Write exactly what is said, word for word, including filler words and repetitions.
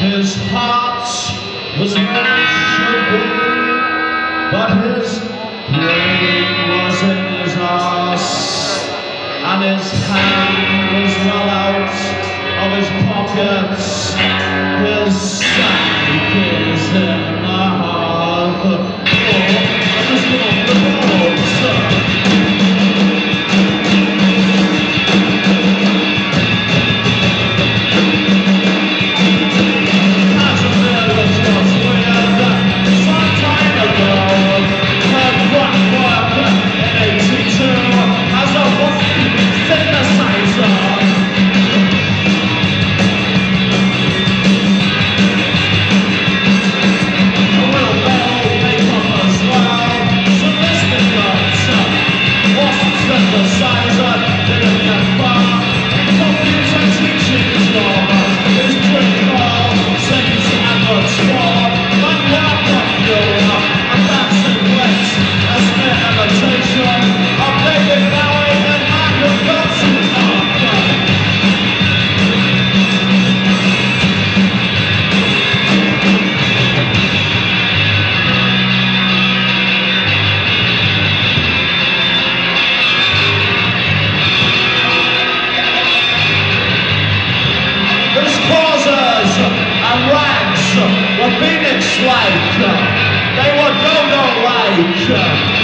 His heart was where it should be, but his brain was in his arse, and his hand was well out of his pockets. His sack is in the heart of the Phoenix like, they were go-go like.